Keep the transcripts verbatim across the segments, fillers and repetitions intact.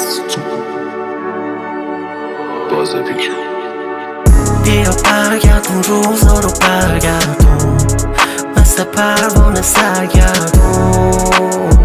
بیا برگردون روزا رو برگردون، مثل پروانه سرگردون.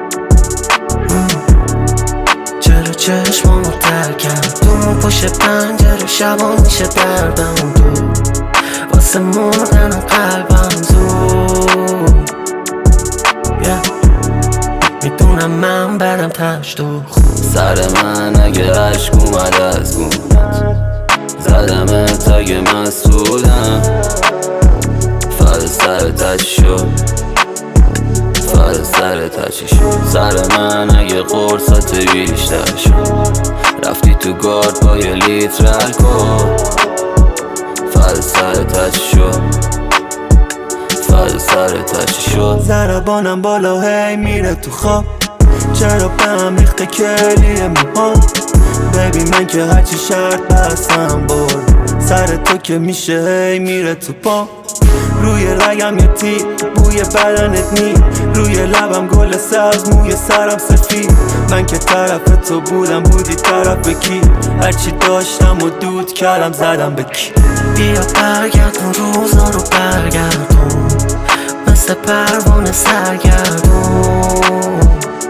چرا چشمامو تر کردون، پشت پنجره شبا میشه دردم دو، واسه مردن قلبم زود. yeah. میدونم من برم تشت و خون، سر من اگه عشق اومد از گونت، زدمت اگه مسئولم. فرد سر تچی شد، فرد سر تچی شد. سر من اگه قرصت بیشتر شد، رفتی تو گارد با یه لیتر الکل. فرد سر تچی شد، فرد سر تچی شد. ضربانم بالا هی میره تو خواب، چرا به هم ریخته کلیه موهام. ببین من که هرچی شرط بستم برد، سر تو که میشه هی میره تو پا. روی رگم یه تیر، بوی بدنت نی، روی لبم گل سبز، موی سرم سفید. من که طرف تو بودم، بودی طرف کی؟ هرچی داشتم و دود کردم زدم به کی. بیا برگردون روزا رو برگردون، مثل پروانه سرگردون.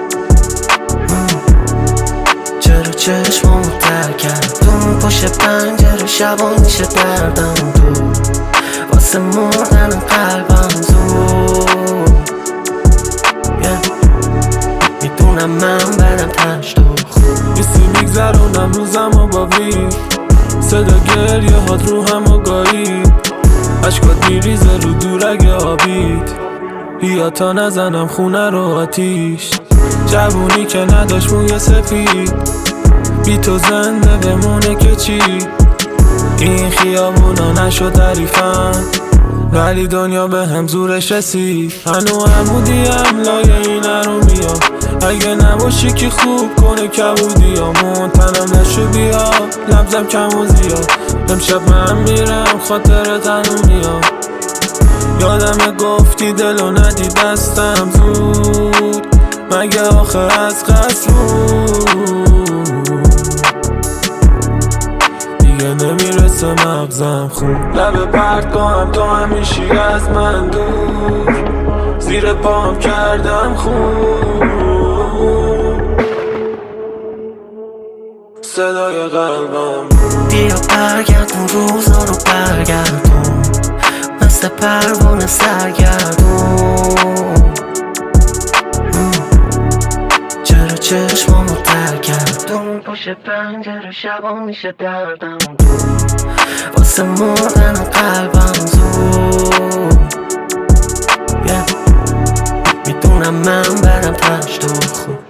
چرا چشمامو تر کردون، پشت پنجره شبا میشه دردم دو، واسه مردن قلبم زود. yeah. میدونم من برم تشت و خون، بیستی میگذرونم روزم و با وی، صدا گریه هات رو هم و گاهی، عشقات میریزه رو دورگ آبید. بیا تا نزنم خونه رو آتیش، جوونی که نداشت موی سفید، بی تو زنده بمونه که چی؟ این خیابونا نشد تعریفن، ولی دنیا به هم زورش رسید. هنو عمودیم لایه این ارومیا، اگه نباشی که خوب کنه کبودیامون. تنم نشو بیا لبزم کم و زیاد، امشب من میرم خاطر تنو میاد. یادم گفتی دلو ندی دستم زود، مگه آخر از قصد بود؟ دیگه نمیرسه مغزم خون، لبه پرد کنم تو همیشی از من دور، زیر پام کردم خون. صدای قلبم بیا برگردون روزا رو برگردون، مثل پروانه سرگردون. چرا چشمامو تر کردون، پشت پنجره شبا میشه دردم دو، واسه مردن قلبم زود. yeah. میدونم من برم تشت و خون.